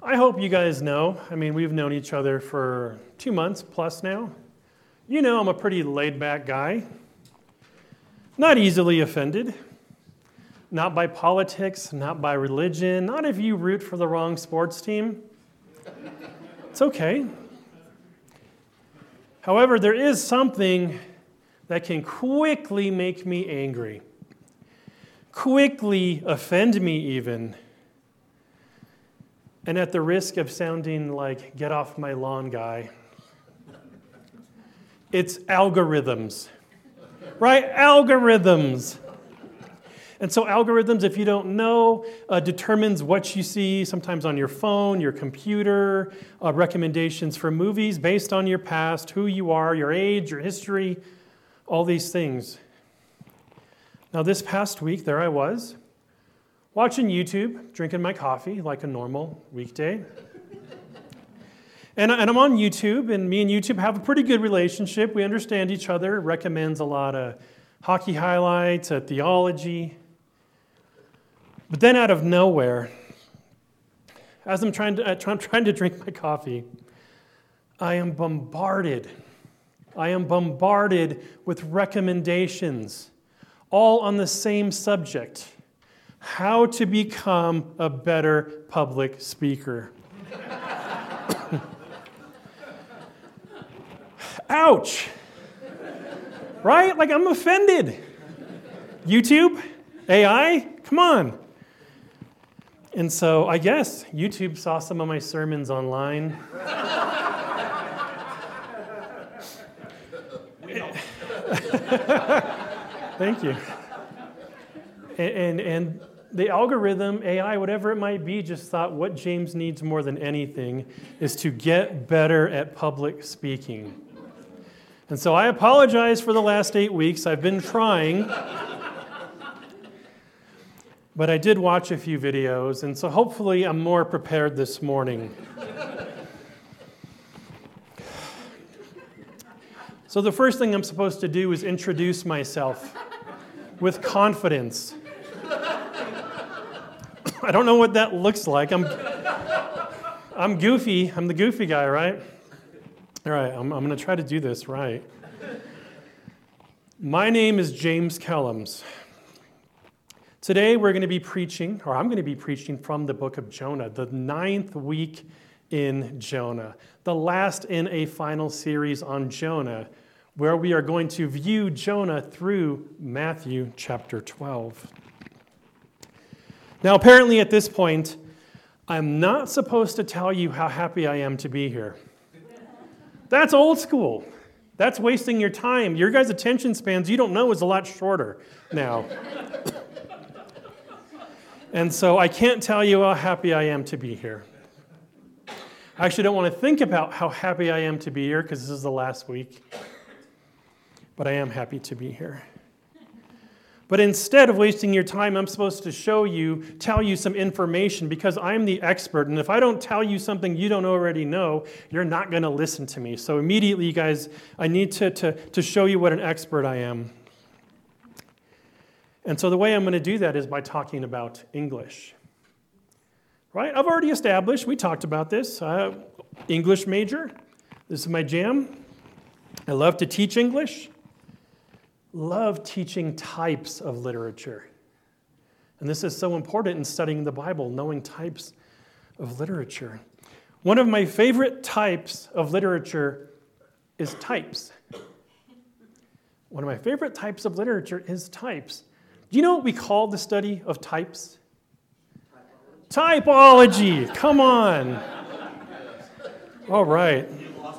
I hope you guys know, we've known each other for 2 months plus now. You know I'm a pretty laid-back guy, not easily offended, not by politics, not by religion, not if you root for the wrong sports team. It's okay. However, there is something that can quickly make me angry, quickly offend me even, and at the risk of sounding like get off my lawn guy, it's algorithms, right? Algorithms. And so algorithms, if you don't know, determines what you see sometimes on your phone, your computer, recommendations for movies based on your past, who you are, your age, your history, all these things. Now this past week, there I was, watching YouTube, drinking my coffee like a normal weekday. And I'm on YouTube, and me and YouTube have a pretty good relationship. We understand each other. It recommends a lot of hockey highlights, theology. But then out of nowhere, as I'm trying to drink my coffee, I am bombarded with recommendations, all on the same subject: how to become a better public speaker. Ouch! Right? Like, I'm offended. YouTube? AI? Come on. And so I guess YouTube saw some of my sermons online. Thank you. And the algorithm, AI, whatever it might be, just thought what James needs more than anything is to get better at public speaking. And so I apologize for the last 8 weeks. I've been trying. But I did watch a few videos, and so hopefully I'm more prepared this morning. So the first thing I'm supposed to do is introduce myself with confidence. I don't know what that looks like. I'm goofy. I'm the goofy guy, right? All right, I'm going to try to do this right. My name is James Kellums. Today I'm going to be preaching from the book of Jonah, the 9th week in Jonah, the last in a final series on Jonah, where we are going to view Jonah through Matthew chapter 12. Now, apparently at this point, I'm not supposed to tell you how happy I am to be here. That's old school. That's wasting your time. Your guys' attention spans, you don't know, is a lot shorter now. And so I can't tell you how happy I am to be here. I actually don't want to think about how happy I am to be here because this is the last week. But I am happy to be here. But instead of wasting your time, I'm supposed to tell you some information because I'm the expert. And if I don't tell you something you don't already know, you're not going to listen to me. So immediately, you guys, I need to show you what an expert I am. And so the way I'm going to do that is by talking about English. Right? I've already established, we talked about this, English major. This is my jam. I love to teach English. Love teaching types of literature. And this is so important in studying the Bible, knowing types of literature. One of my favorite types of literature is types. One of my favorite types of literature is types. Do you know what we call the study of types? Typology. Come on. All right.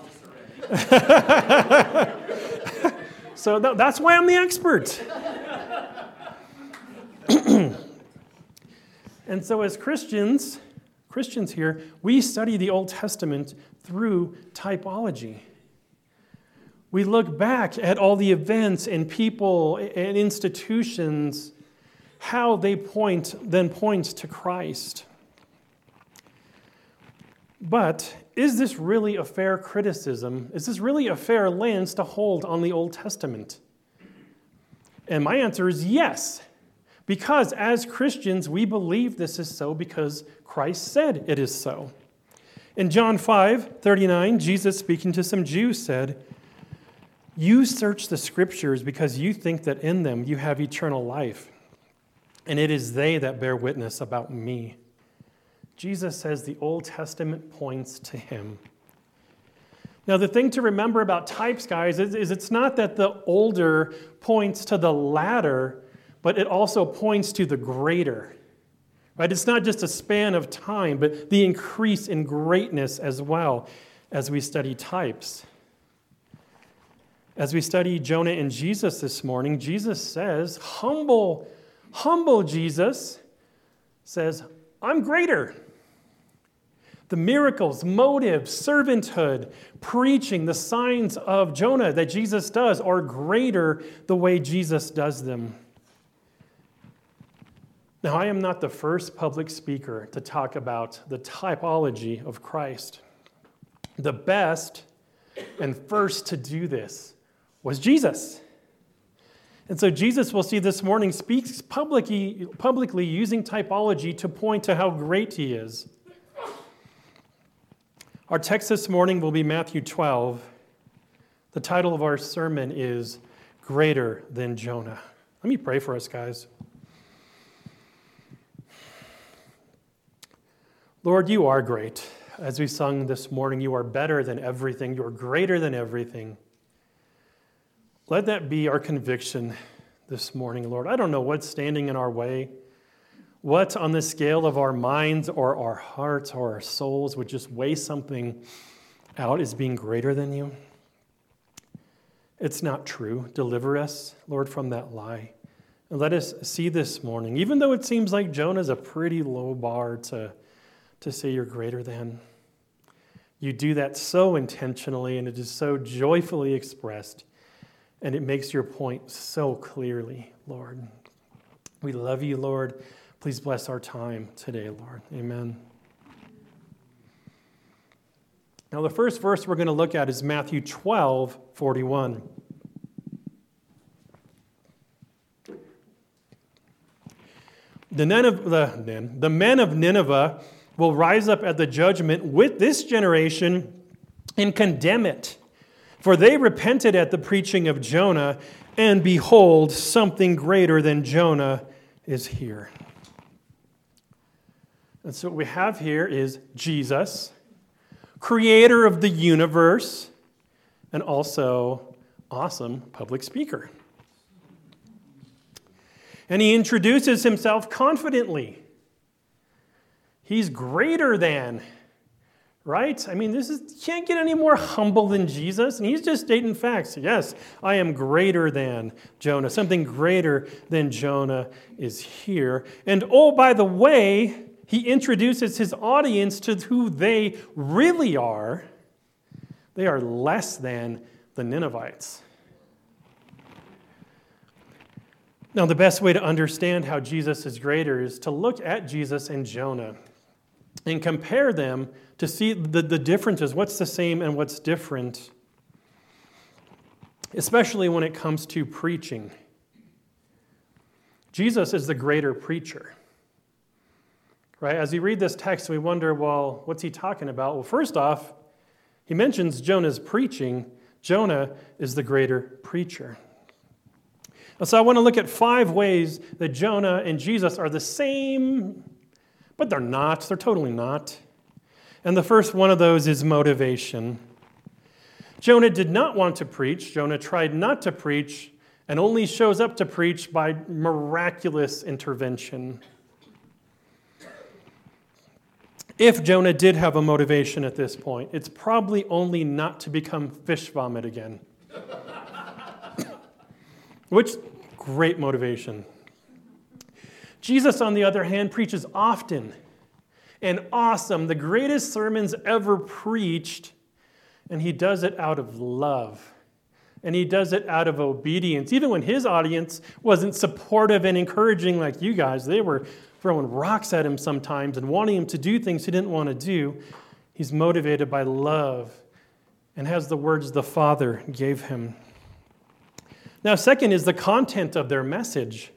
So that's why I'm the expert. And so as Christians here, we study the Old Testament through typology. We look back at all the events and people and institutions, how they point to Christ. But is this really a fair criticism? Is this really a fair lens to hold on the Old Testament? And my answer is yes. Because as Christians, we believe this is so because Christ said it is so. In John 5:39, Jesus, speaking to some Jews, said, "You search the Scriptures because you think that in them you have eternal life, and it is they that bear witness about me." Jesus says the Old Testament points to him. Now, the thing to remember about types, guys, is it's not that the older points to the latter, but it also points to the greater. Right? It's not just a span of time, but the increase in greatness as well as we study types. As we study Jonah and Jesus this morning, Jesus says, humble Jesus says, "I'm greater." The miracles, motives, servanthood, preaching, the signs of Jonah that Jesus does are greater the way Jesus does them. Now, I am not the first public speaker to talk about the typology of Christ. The best and first to do this was Jesus. And so Jesus, we'll see this morning, speaks publicly using typology to point to how great he is. Our text this morning will be Matthew 12. The title of our sermon is Greater Than Jonah. Let me pray for us, guys. Lord, you are great. As we sung this morning, you are better than everything. You are greater than everything. Let that be our conviction this morning, Lord. I don't know what's standing in our way, what on the scale of our minds or our hearts or our souls would just weigh something out as being greater than you. It's not true. Deliver us, Lord, from that lie. And let us see this morning, even though it seems like Jonah's a pretty low bar to say you're greater than. You do that so intentionally, and it is so joyfully expressed, and it makes your point so clearly, Lord. We love you, Lord. Please bless our time today, Lord. Amen. Now, the first verse we're going to look at is Matthew 12:41. The men of Nineveh will rise up at the judgment with this generation and condemn it. For they repented at the preaching of Jonah, and behold, something greater than Jonah is here. And so what we have here is Jesus, creator of the universe, and also awesome public speaker. And he introduces himself confidently. He's greater than, right? I mean, can't get any more humble than Jesus. And he's just stating facts. Yes, I am greater than Jonah. Something greater than Jonah is here. And oh, by the way, he introduces his audience to who they really are. They are less than the Ninevites. Now, the best way to understand how Jesus is greater is to look at Jesus and Jonah and compare them to see the differences, what's the same and what's different, especially when it comes to preaching. Jesus is the greater preacher, right? As we read this text, we wonder, well, what's he talking about? Well, first off, he mentions Jonah's preaching. Jonah is the greater preacher. So I want to look at 5 ways that Jonah and Jesus are the same, but they're not. They're totally not. And the first one of those is motivation. Jonah did not want to preach. Jonah tried not to preach and only shows up to preach by miraculous intervention. If Jonah did have a motivation at this point, it's probably only not to become fish vomit again. Which, great motivation. Jesus, on the other hand, preaches often and awesome, the greatest sermons ever preached, and he does it out of love. And he does it out of obedience. Even when his audience wasn't supportive and encouraging like you guys, they were throwing rocks at him sometimes and wanting him to do things he didn't want to do. He's motivated by love and has the words the Father gave him. Now, second is the content of their message.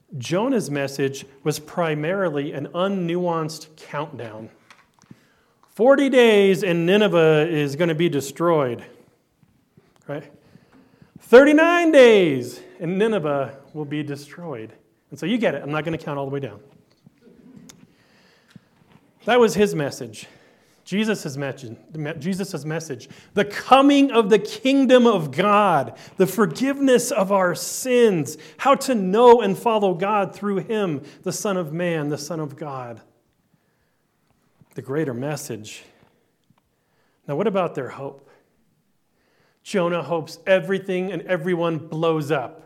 Jonah's message was primarily an unnuanced countdown. 40 days and Nineveh is going to be destroyed. Right? 39 days and Nineveh will be destroyed. And so you get it. I'm not going to count all the way down. That was his message. Jesus' message. The coming of the kingdom of God. The forgiveness of our sins. How to know and follow God through him, the Son of Man, the Son of God. The greater message. Now, what about their hope? Jonah hopes everything and everyone blows up.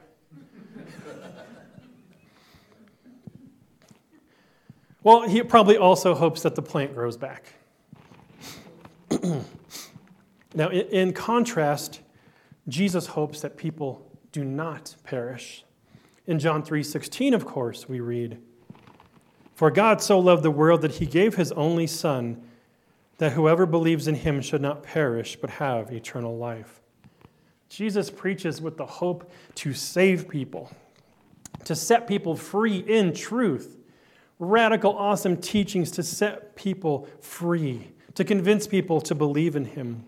Well, he probably also hopes that the plant grows back. Now, in contrast, Jesus hopes that people do not perish. In John 3:16, of course, we read, "For God so loved the world that he gave his only Son, that whoever believes in him should not perish but have eternal life." Jesus preaches with the hope to save people, to set people free in truth. Radical, awesome teachings to set people free, to convince people to believe in him.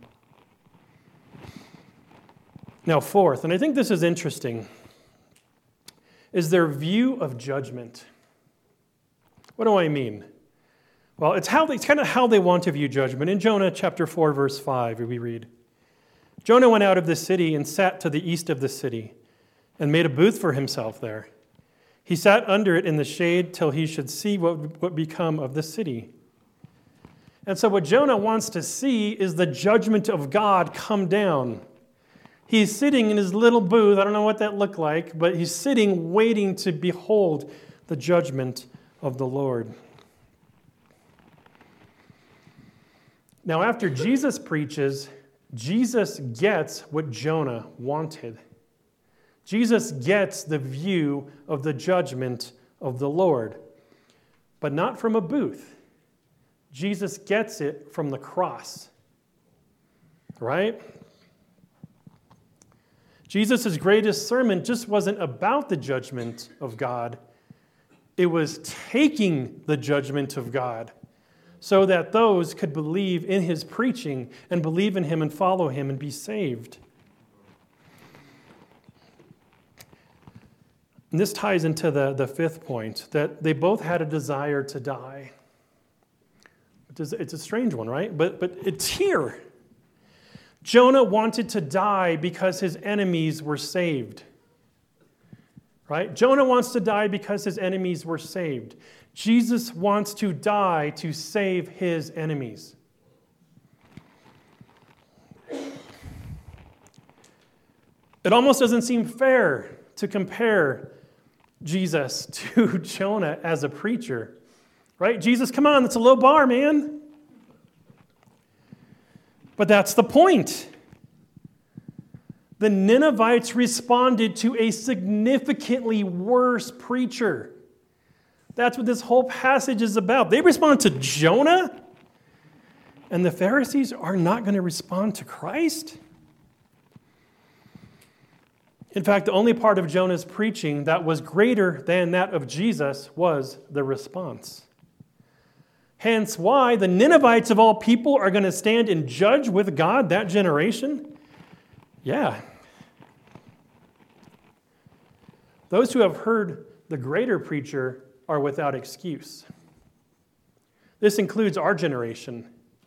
Now, fourth, and I think this is interesting, is their view of judgment. What do I mean? Well, it's kind of how they want to view judgment. In Jonah chapter 4, verse 5, we read, "Jonah went out of the city and sat to the east of the city and made a booth for himself there. He sat under it in the shade till he should see what would become of the city." And so what Jonah wants to see is the judgment of God come down. He's sitting in his little booth. I don't know what that looked like, but he's sitting waiting to behold the judgment of the Lord. Now, after Jesus preaches, Jesus gets what Jonah wanted. Jesus gets the view of the judgment of the Lord, but not from a booth. Jesus gets it from the cross, right? Jesus' greatest sermon just wasn't about the judgment of God. It was taking the judgment of God so that those could believe in his preaching and believe in him and follow him and be saved. And this ties into the fifth point, that they both had a desire to die. It's a strange one, right? But it's here. Jonah wanted to die because his enemies were saved. Right? Jonah wants to die because his enemies were saved. Jesus wants to die to save his enemies. It almost doesn't seem fair to compare Jesus to Jonah as a preacher. Right? Jesus, come on, that's a low bar, man. But that's the point. The Ninevites responded to a significantly worse preacher. That's what this whole passage is about. They respond to Jonah, and the Pharisees are not going to respond to Christ? In fact, the only part of Jonah's preaching that was greater than that of Jesus was the response. Hence why the Ninevites of all people are going to stand and judge with God that generation? Yeah. Those who have heard the greater preacher are without excuse. This includes our generation.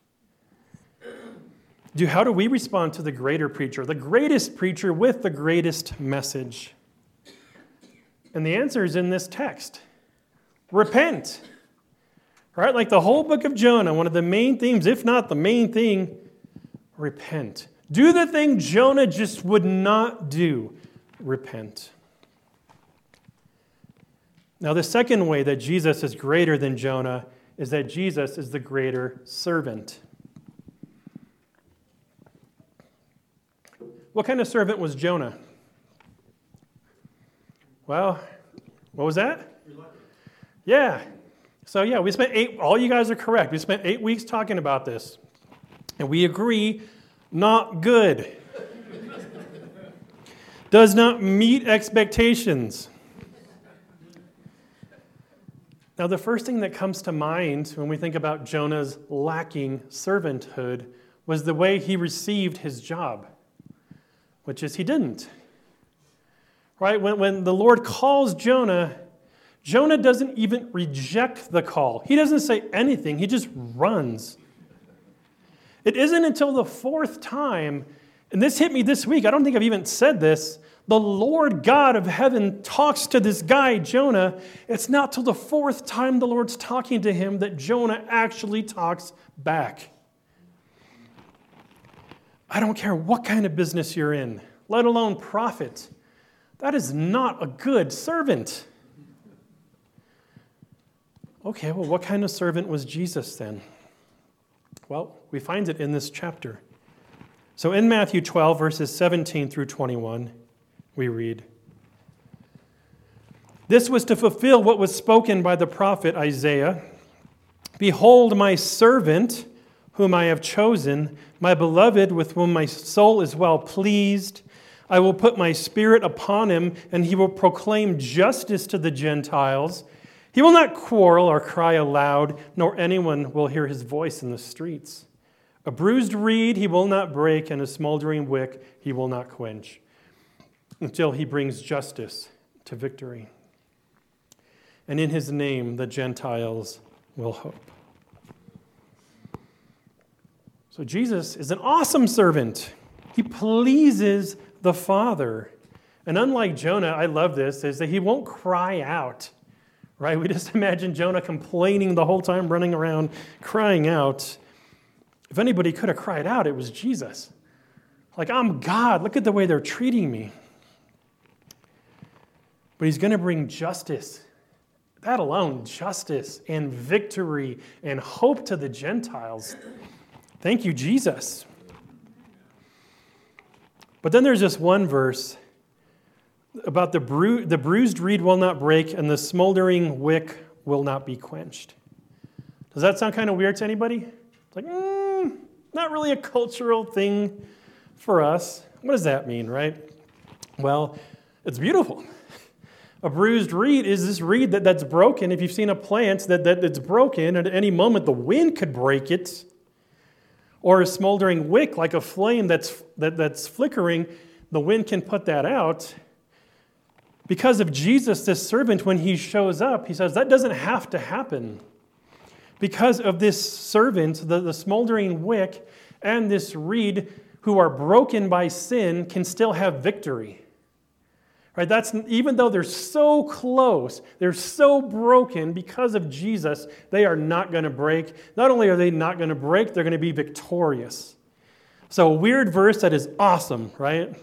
How do we respond to the greater preacher, the greatest preacher with the greatest message? And the answer is in this text. Repent. Right? Like the whole book of Jonah, one of the main themes, if not the main thing, repent. Do the thing Jonah just would not do. Repent. Now, the second way that Jesus is greater than Jonah is that Jesus is the greater servant. What kind of servant was Jonah? Well, what was that? Yeah. So yeah, we spent all you guys are correct. We spent 8 weeks talking about this. And we agree, not good. Does not meet expectations. Now, the first thing that comes to mind when we think about Jonah's lacking servanthood was the way he received his job, which is he didn't. Right? When the Lord calls Jonah, Jonah doesn't even reject the call. He doesn't say anything. He just runs. It isn't until the fourth time, and this hit me this week, I don't think I've even said this, the Lord God of heaven talks to this guy, Jonah. It's not till the fourth time the Lord's talking to him that Jonah actually talks back. I don't care what kind of business you're in, let alone profit. That is not a good servant. Okay, well, what kind of servant was Jesus then? Well, we find it in this chapter. So in Matthew 12, verses 17 through 21, we read, "This was to fulfill what was spoken by the prophet Isaiah. Behold, my servant, whom I have chosen, my beloved, with whom my soul is well pleased. I will put my spirit upon him, and he will proclaim justice to the Gentiles. He will not quarrel or cry aloud, nor anyone will hear his voice in the streets. A bruised reed he will not break, and a smoldering wick he will not quench, until he brings justice to victory. And in his name the Gentiles will hope." So Jesus is an awesome servant. He pleases the Father. And unlike Jonah, I love this, is that he won't cry out. Right? We just imagine Jonah complaining the whole time, running around, crying out. If anybody could have cried out, it was Jesus. Like, I'm God. Look at the way they're treating me. But he's going to bring justice. That alone, justice and victory and hope to the Gentiles. Thank you, Jesus. But then there's this one verse about the bruised reed will not break and the smoldering wick will not be quenched. Does that sound kind of weird to anybody? It's like, not really a cultural thing for us. What does that mean, right? Well, it's beautiful. A bruised reed is this reed that's broken. If you've seen a plant that's broken, at any moment the wind could break it. Or a smoldering wick, like a flame that's flickering, the wind can put that out. Because of Jesus, this servant, when he shows up, he says, that doesn't have to happen. Because of this servant, the smoldering wick and this reed, who are broken by sin, can still have victory. Right? That's even though they're so close, they're so broken, because of Jesus, they are not going to break. Not only are they not going to break, they're going to be victorious. So a weird verse that is awesome, right?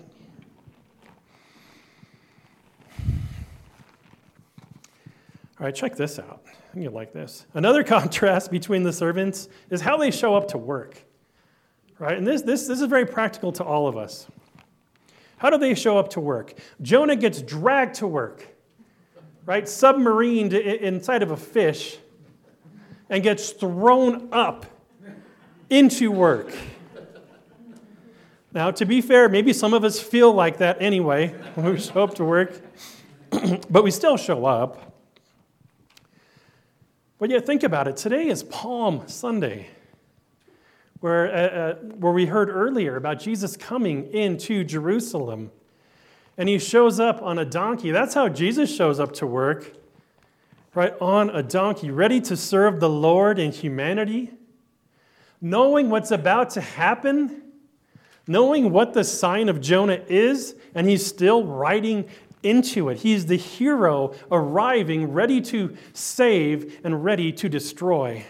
All right, check this out. I think you'll like this. Another contrast between the servants is how they show up to work. Right? And this is very practical to all of us. How do they show up to work? Jonah gets dragged to work, right? Submarined inside of a fish and gets thrown up into work. Now, to be fair, maybe some of us feel like that anyway when we show up to work, but we still show up. But yet, think about it. Today is Palm Sunday, where we heard earlier about Jesus coming into Jerusalem. And he shows up on a donkey. That's how Jesus shows up to work, right? On a donkey, ready to serve the Lord and humanity, knowing what's about to happen, knowing what the sign of Jonah is, and he's still riding into it. He's the hero arriving, ready to save and ready to destroy,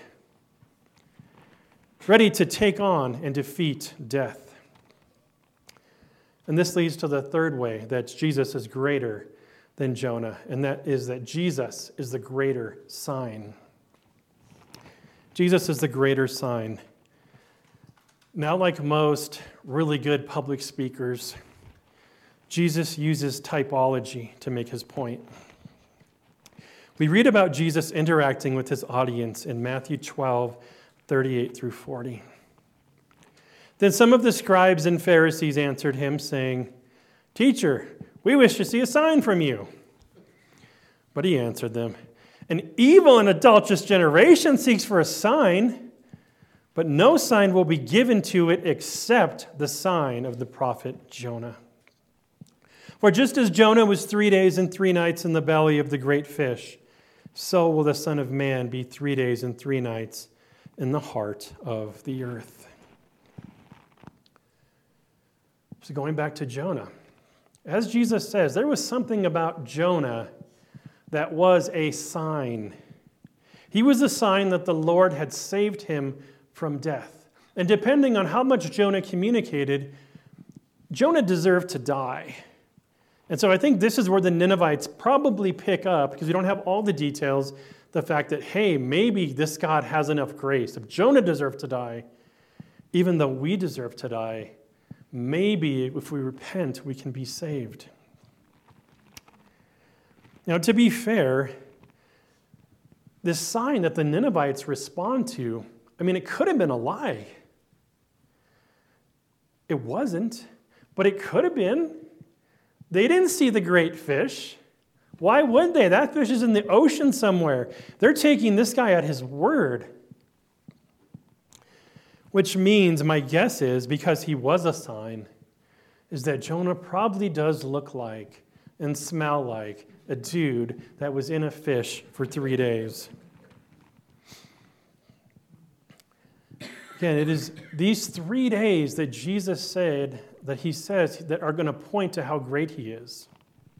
ready to take on and defeat death. And this leads to the third way that Jesus is greater than Jonah, and that is that Jesus is the greater sign. Jesus is the greater sign. Now, like most really good public speakers, Jesus uses typology to make his point. We read about Jesus interacting with his audience in Matthew 12, 38 through 40. Then some of the scribes and Pharisees answered him, saying, "Teacher, we wish to see a sign from you." But he answered them, An evil and adulterous generation seeks for a sign, but no sign will be given to it except the sign of the prophet Jonah. For just as Jonah was 3 days and 3 nights in the belly of the great fish, so will the Son of Man be 3 days and 3 nights in the heart of the earth. So going back to Jonah, as Jesus says, there was something about Jonah that was a sign. He was a sign that the Lord had saved him from death. And depending on how much Jonah communicated, Jonah deserved to die. And so I think this is where the Ninevites probably pick up, because we don't have all the details, the fact that, hey, maybe this God has enough grace. If Jonah deserved to die, even though we deserve to die, maybe if we repent, we can be saved. Now, to be fair, this sign that the Ninevites respond to, it could have been a lie. It wasn't, but it could have been. They didn't see the great fish. Why would they? That fish is in the ocean somewhere. They're taking this guy at his word. Which means, my guess is, because he was a sign, is that Jonah probably does look like and smell like a dude that was in a fish for 3 days. Again, it is these 3 days that Jesus said, that he says, that are going to point to how great he is.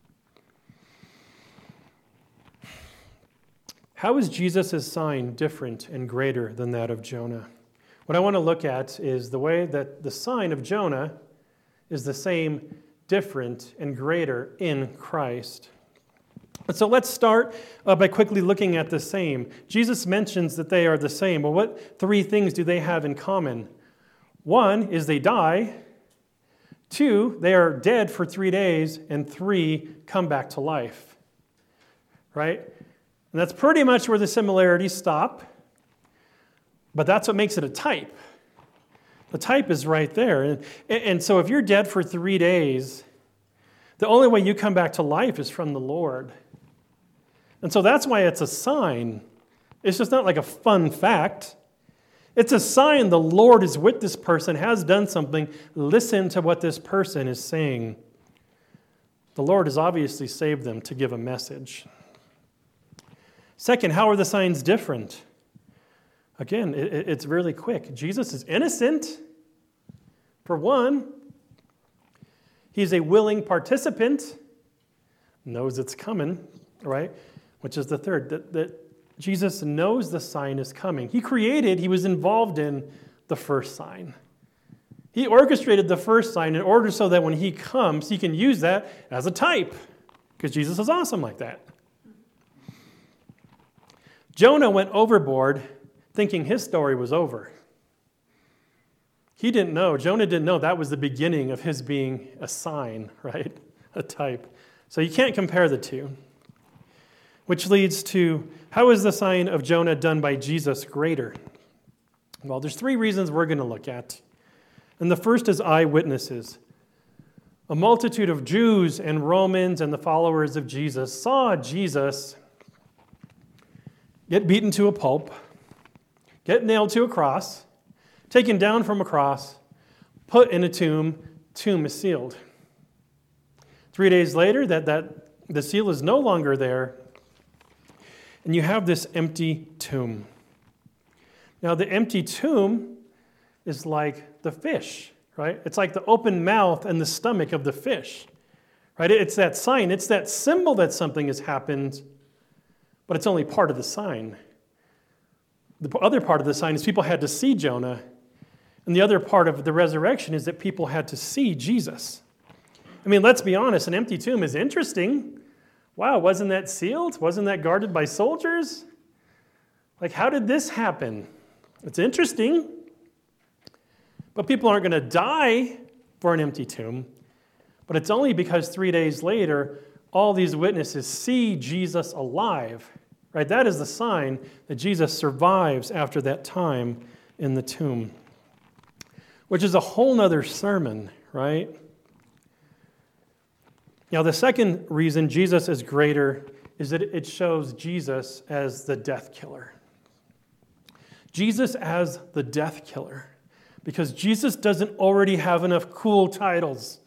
How is Jesus' sign different and greater than that of Jonah? What I want to look at is the way that the sign of Jonah is the same, different, and greater in Christ. And so let's start by quickly looking at the same. Jesus mentions that they are the same. Well, what 3 things do they have in common? 1 is they die. 2, they are dead for 3 days. And 3, come back to life. Right? And that's pretty much where the similarities stop. But that's what makes it a type. The type is right there. And so if you're dead for 3 days, the only way you come back to life is from the Lord. And so that's why it's a sign. It's just not like a fun fact. It's a sign the Lord is with this person, has done something. Listen to what this person is saying. The Lord has obviously saved them to give a message. Second, how are the signs different? Again, it's really quick. Jesus is innocent. For 1, he's a willing participant, knows it's coming, right? Which is the third, that Jesus knows the sign is coming. He was involved in the first sign. He orchestrated the first sign in order so that when he comes, he can use that as a type, because Jesus is awesome like that. Jonah went overboard thinking his story was over. Jonah didn't know that was the beginning of his being a sign, right? A type. So you can't compare the two. Which leads to, how is the sign of Jonah done by Jesus greater? Well, there's 3 reasons we're going to look at. And the first is eyewitnesses. A multitude of Jews and Romans and the followers of Jesus saw Jesus get beaten to a pulp, get nailed to a cross, taken down from a cross, put in a tomb. Tomb is sealed. 3 days later, that the seal is no longer there, and you have this empty tomb. Now, the empty tomb is like the fish, right? It's like the open mouth and the stomach of the fish, right? It's that sign. It's that symbol that something has happened, but it's only part of the sign. The other part of the sign is people had to see Jonah, and the other part of the resurrection is that people had to see Jesus. Let's be honest, an empty tomb is interesting. Wow, wasn't that sealed? Wasn't that guarded by soldiers? How did this happen? It's interesting. But people aren't going to die for an empty tomb. But it's only because 3 days later, all these witnesses see Jesus alive. Right? That is the sign that Jesus survives after that time in the tomb. Which is a whole nother sermon, right? Now, the second reason Jesus is greater is that it shows Jesus as the death killer. Jesus as the death killer. Because Jesus doesn't already have enough cool titles.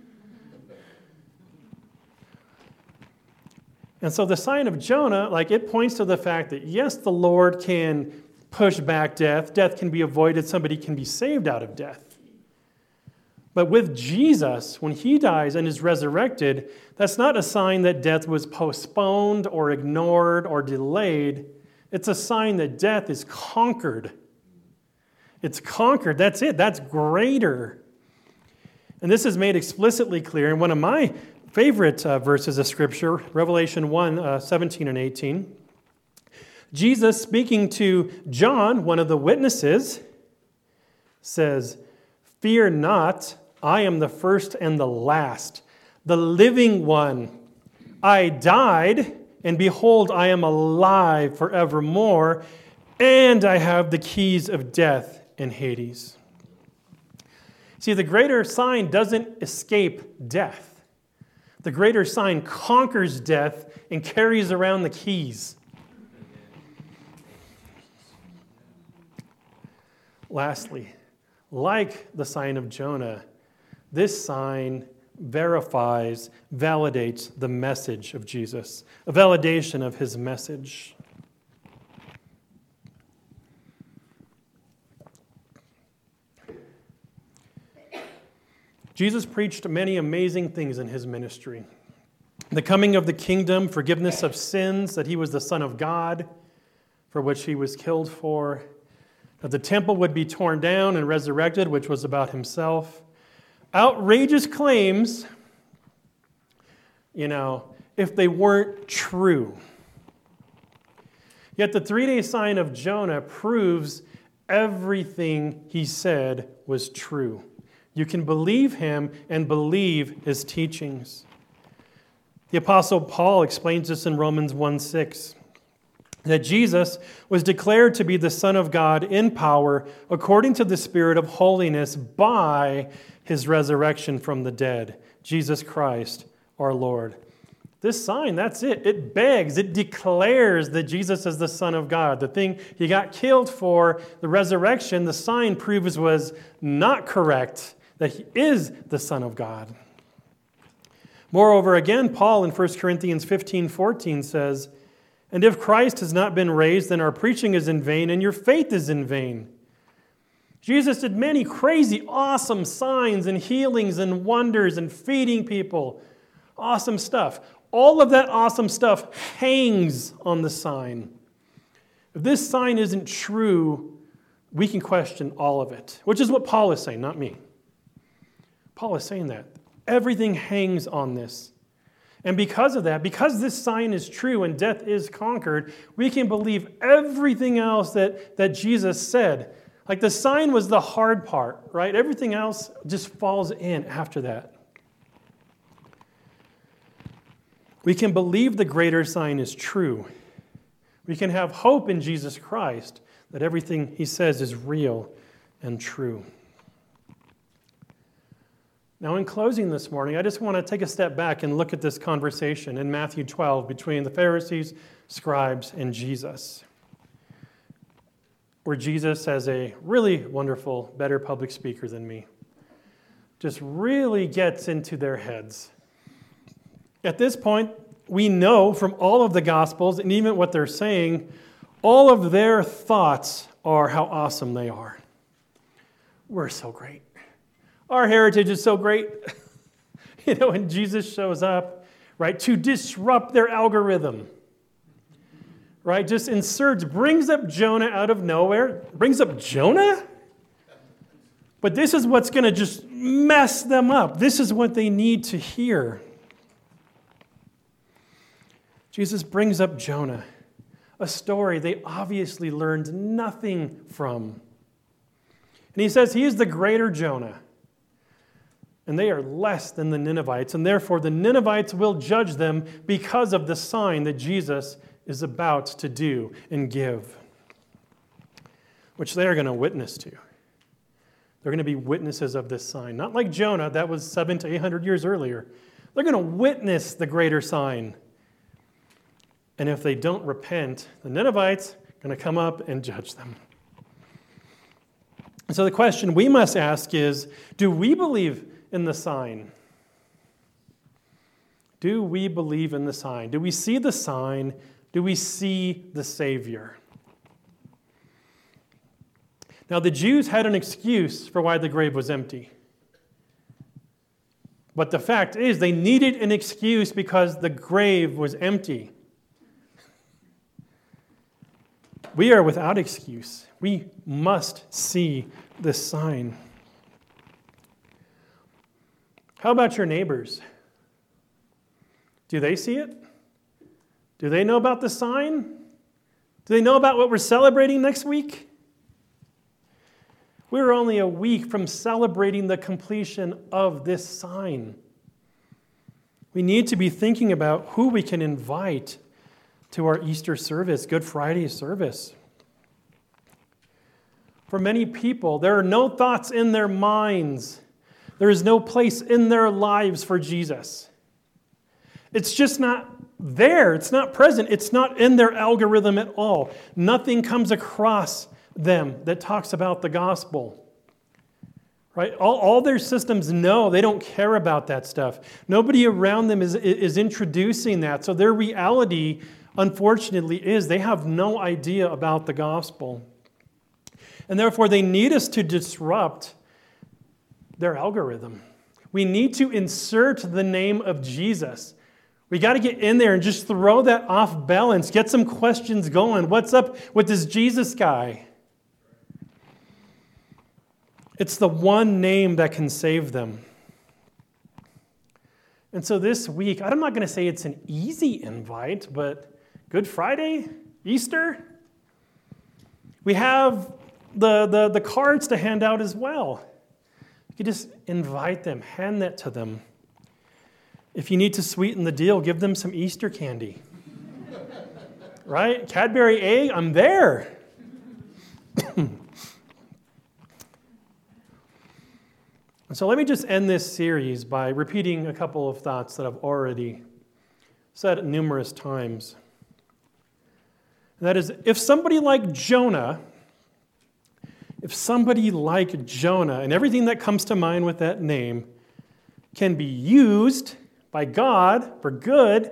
And so the sign of Jonah, it points to the fact that, yes, the Lord can push back death. Death can be avoided. Somebody can be saved out of death. But with Jesus, when he dies and is resurrected, that's not a sign that death was postponed or ignored or delayed. It's a sign that death is conquered. It's conquered. That's it. That's greater. And this is made explicitly clear in one of my favorite verses of Scripture, Revelation 1, 17 and 18. Jesus, speaking to John, one of the witnesses, says, "Fear not, I am the first and the last, the living one. I died, and behold, I am alive forevermore, and I have the keys of death and Hades." See, the greater sign doesn't escape death. The greater sign conquers death and carries around the keys. Lastly, like the sign of Jonah, this sign verifies, validates the message of Jesus, a validation of his message. Jesus preached many amazing things in his ministry. The coming of the kingdom, forgiveness of sins, that he was the Son of God, for which he was killed for, that the temple would be torn down and resurrected, which was about himself. Outrageous claims, if they weren't true. Yet the 3-day sign of Jonah proves everything he said was true. You can believe him and believe his teachings. The Apostle Paul explains this in Romans 1:6, that Jesus was declared to be the Son of God in power according to the Spirit of holiness by his resurrection from the dead, Jesus Christ our Lord. This sign, that's it. It begs, it declares that Jesus is the Son of God. The thing he got killed for, the resurrection, the sign proves was not correct, that he is the Son of God. Moreover, again, Paul in 1 Corinthians 15:14 says, "And if Christ has not been raised, then our preaching is in vain and your faith is in vain." Jesus did many crazy, awesome signs and healings and wonders and feeding people. Awesome stuff. All of that awesome stuff hangs on the sign. If this sign isn't true, we can question all of it, which is what Paul is saying, not me. Paul is saying that. Everything hangs on this. And because of that, because this sign is true and death is conquered, we can believe everything else that Jesus said. Like the sign was the hard part, right? Everything else just falls in after that. We can believe the greater sign is true. We can have hope in Jesus Christ that everything he says is real and true. Now, in closing this morning, I just want to take a step back and look at this conversation in Matthew 12 between the Pharisees, scribes, and Jesus, where Jesus, as a really wonderful, better public speaker than me, just really gets into their heads. At this point, we know from all of the Gospels, and even what they're saying, all of their thoughts are how awesome they are. We're so great. Our heritage is so great. When Jesus shows up, right, to disrupt their algorithm, right, just inserts, brings up Jonah out of nowhere. Brings up Jonah? But this is what's going to just mess them up. This is what they need to hear. Jesus brings up Jonah, a story they obviously learned nothing from. And he says he is the greater Jonah. And they are less than the Ninevites, and therefore the Ninevites will judge them because of the sign that Jesus is about to do and give, which they are going to witness to. They're going to be witnesses of this sign. Not like Jonah, that was 700 to 800 years earlier. They're going to witness the greater sign. And if they don't repent, the Ninevites are going to come up and judge them. So the question we must ask is, do we believe in the sign? Do we believe in the sign? Do we see the sign? Do we see the Savior? Now, the Jews had an excuse for why the grave was empty. But the fact is, they needed an excuse because the grave was empty. We are without excuse. We must see this sign. How about your neighbors? Do they see it? Do they know about the sign? Do they know about what we're celebrating next week? We're only a week from celebrating the completion of this sign. We need to be thinking about who we can invite to our Easter service, Good Friday service. For many people, there are no thoughts in their minds. There is no place in their lives for Jesus. It's just not there. It's not present. It's not in their algorithm at all. Nothing comes across them that talks about the gospel. Right? All their systems know they don't care about that stuff. Nobody around them is introducing that. So their reality, unfortunately, is they have no idea about the gospel. And therefore, they need us to disrupt their algorithm. We need to insert the name of Jesus. We got to get in there and just throw that off balance. Get some questions going. What's up with this Jesus guy? It's the one name that can save them. And so this week, I'm not going to say it's an easy invite, but Good Friday, Easter, we have the cards to hand out as well. You can just invite them, hand that to them. If you need to sweeten the deal, give them some Easter candy. Right? Cadbury egg, I'm there. So let me just end this series by repeating a couple of thoughts that I've already said numerous times. And that is, if somebody like Jonah, and everything that comes to mind with that name, can be used by God for good,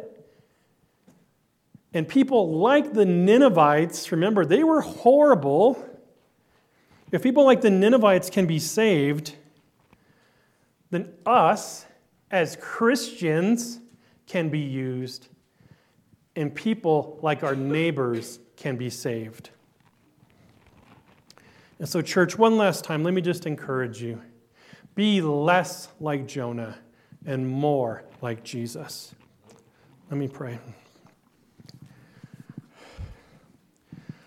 and people like the Ninevites, remember, they were horrible. If people like the Ninevites can be saved, then us, as Christians, can be used, and people like our neighbors can be saved. And so, church, one last time, let me just encourage you. Be less like Jonah and more like Jesus. Let me pray.